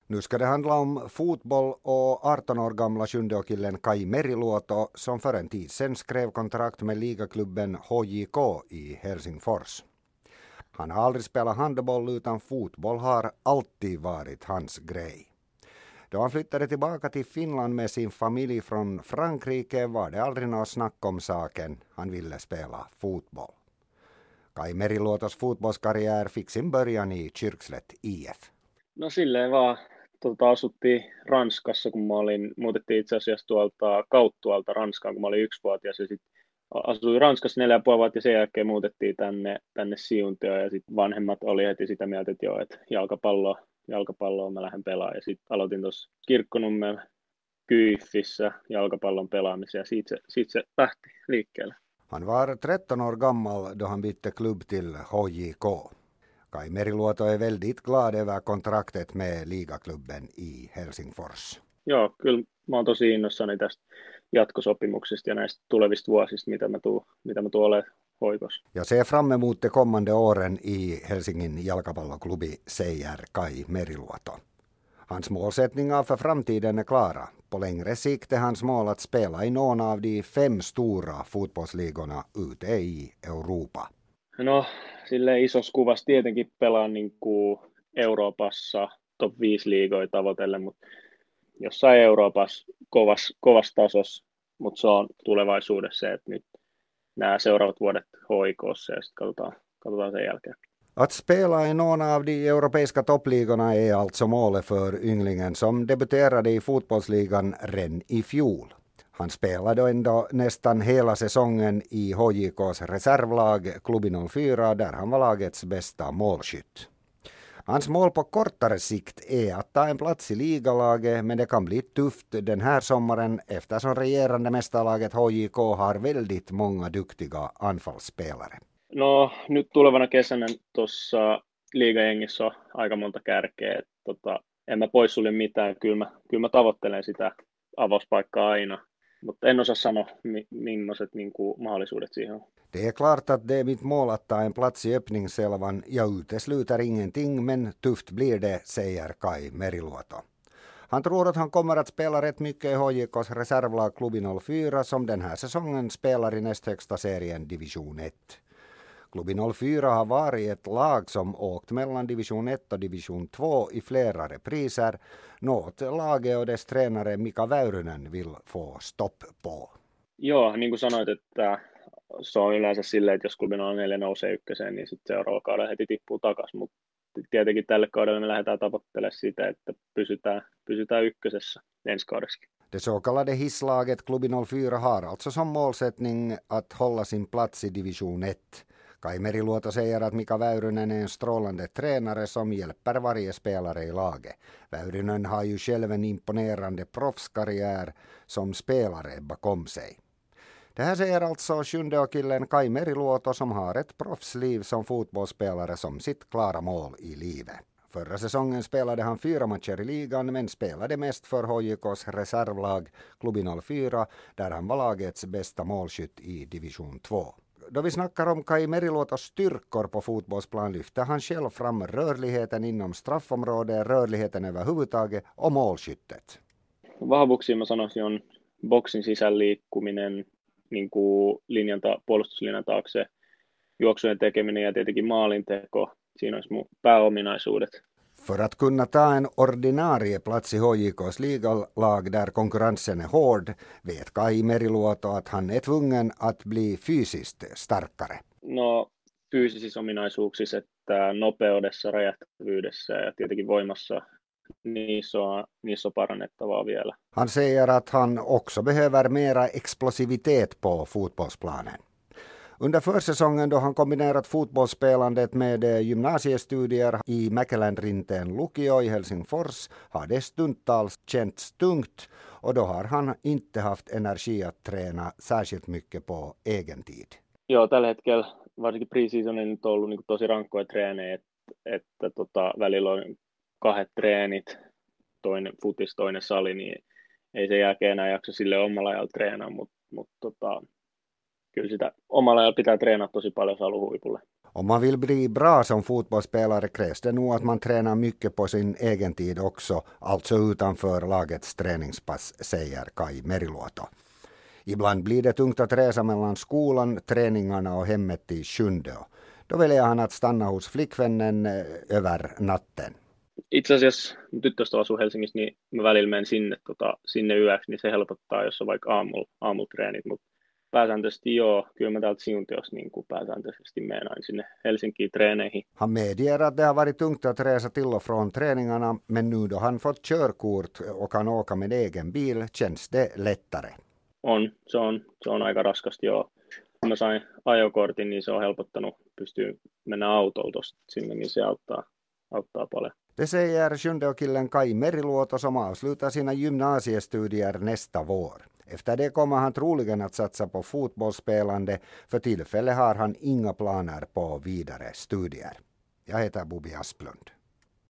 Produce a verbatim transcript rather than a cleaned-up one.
Nu ska det handla om fotboll och arton år gamla sjunde-killen Kai Meriluoto som för en tid sedan skrev kontrakt med ligaklubben H J K i Helsingfors. Han har aldrig spelat handboll utan fotboll har alltid varit hans grej. Då han flyttade tillbaka till Finland med sin familj från Frankrike var det aldrig något snack om saken. Han ville spela fotboll. Kai Meriluotos fotbollskarriär fick sin början i Kyrkslätt I F. No silleen vaan tota, asuttiin Ranskassa, kun mä olin, muutettiin itse asiassa tuolta Kauttualta Ranskaan, kun mä olin yksivuotias ja sitten asuin Ranskassa neljä ja puoli vuotta ja sen jälkeen muutettiin tänne, tänne Siuntioon ja sitten vanhemmat oli heti sitä mieltä, että joo, että jalkapalloa, jalkapalloa mä lähden pelaamaan ja sitten aloitin tuossa Kirkkonummella Kyyfissä jalkapallon pelaamisen ja siitä se, siitä se lähti liikkeelle. Han var tretton år gammal då han bytte klubb till H J K. Kai Meriluoto är väldigt glad över kontraktet med ligaklubben i Helsingfors. Joo, kyllä mä oon tosi innoissani tästä jatkosopimuksista ja näistä tulevista vuosista, mitä mä tuun, mitä mä tuun olemaan hoikossa. Jag ser fram emot de kommande åren i Helsingin jalkapalloklubi, säger Kai Meriluoto. Hans målsättningar för framtiden är klara. På längre sikt är hans mål att spela i någon av de fem stora fotbollsligorna ute i Europa. No, silleen isossa kuvassa tietenkin pelaan niin kuin Euroopassa top viisi liigoja tavoitellen, mutta jossain Euroopassa kovassa, kovassa tasossa, mutta se on tulevaisuudessa se, että nyt nämä seuraavat vuodet hoikossa ja sitten katsotaan, katsotaan sen jälkeen. Att spela i någon av de europeiska toppligorna är alltså målet för ynglingen som debuterade i fotbollsligan Rennes i fjol. Han spelade ändå nästan hela säsongen i H J K:s reservlag Klubi noll fyra där han var lagets bästa målskytt. Hans mål på kortare sikt är att ta en plats i ligalaget, men det kan bli tufft den här sommaren eftersom regerande mästarlaget H J K har väldigt många duktiga anfallsspelare. No nyt tulevana kesänä tuossa liigajengissä on aika monta kärkeä. Et, tota, en mä poissulje mitään, kyllä mä, kyllä mä tavoittelen sitä avauspaikkaa aina, mutta en osaa sanoa mi- millaiset niin kuin, mahdollisuudet siihen on. Det är klart att det är mitt mål att ta en plats i öppningselvan. Jag utesluter ingenting, men tufft blir det, säger Kai Meriluoto. Han tror att han kommer att spela rätt mycket i H J K:s reservlag Klubi noll fyra som den här säsongen spelar i näst högsta serien Division ett. Klubi noll fyra har varit ett lag som åkt mellan Division ett och Division två i flera repriser, något laget och dess tränare Mika Väyrynen vill få stopp på. Joo, niin kuin sanoit, että se on yleensä silleen, että jos klubi nolla neljä nousee ykköseen, niin sitten seuraava kaudella heti tippuu takaisin, mutta tietenkin tälle kaudelle me lähdetään tavoittelemaan sitä, että pysytään, pysytään ykkösessä ensi kaudeksi. Det så kallade hisslaget Klubi noll fyra har alltså som målsättning att hålla sin plats i Division ett. Kai Meriluoto säger att Mika Väyrynen är en strålande tränare som hjälper varje spelare i laget. Väyrynen har ju själv en imponerande proffskarriär som spelare bakom sig. Det här säger alltså sjunde-killen Kai Meriluoto som har ett proffsliv som fotbollsspelare som sitt klara mål i livet. Förra säsongen spelade han fyra matcher i ligan men spelade mest för H J K:s reservlag Klubi noll fyra där han var lagets bästa målskytt i Division två. Då vi snackar om Kai Meriluotos styrkor på fotbollsplan lyfter han själv fram rörligheten inom straffområdet, rörligheten överhuvudtaget och målskyttet. Vahvuuksia mä sanoisin on boksin sisään liikkuminen, niin kuin linjan ta- puolustuslinjan taakse, juoksujen tekeminen ja tietenkin maalinteko. Siinä olisi mun pääominaisuudet. För att kunna ta en ordinarie plats i H J K:s ligalag där konkurrensen är hård vet Kai Meriluoto att han är tvungen att bli fysiskt starkare. No fyysisissä ominaisuuksissa, että nopeudessa, räjähtävyydessä ja tietenkin voimassa, niissä on, niissä on parannettavaa vielä. Han säger att han också behöver mera explosivitet på fotbollsplanen. Under försäsongen då han kombinerat fotbollsspelandet med gymnasiestudier i Mäkelänrinteen lukio i Helsingfors har det stundtals känts tungt och då har han inte haft energi att träna särskilt mycket på egen tid. Joo, tällä hetkellä varsinkin pre-seasonin nyt on ollut niin kuin tosi rankkoja treenejä, että, että tota, välillä on kahdet treenit, toinen futis, toinen sali, niin ei sen jälkeen enää jaksa sille omalla ajalla treenaa, mutta mut, tota, kyllä sitä omalla ajalla pitää treenata tosi paljon, jos haluaa huipulle. Om man vill bli bra som fotbollsspelare krävs det nog att man tränar mycket på sin egen tid också, alltså utanför lagets träningspass, säger Kai Meriluoto. Ibland blir det tungt att resa mellan skolan, träningarna och hemmet i Sjundeå. Då väljer han att stanna hos flickvännen över natten. Itse asiassa tyttöstä asuu Helsingissä, niin mä välillä menen sinne, tota, sinne yöksi, niin se helpottaa, jos on vaikka aamulla, aamutreenit, mutta pääsääntöisesti joo, kyllä mä täältä Siuntiossa niin kuin pääsääntöisesti menen aina sinne Helsinkiin treeneihin. Han medger att det har varit tungt att resa till och från träningarna, men nu då han fått körkort och kan åka med egen bil känns det lättare. On, se on, se on aika raskasti joo. Kun mä sain ajokortin, niin se on helpottanut, pystyy mennä autolla tosta sinne, niin se auttaa, auttaa paljon. Det säger Sjundeåkillen Kai Meriluoto som avslutar sina gymnasiestudier nästa vår. Efter det kommer han troligen att satsa på fotbollsspelande. För tillfället har han inga planer på vidare studier. Jag heter Bobby Asplund.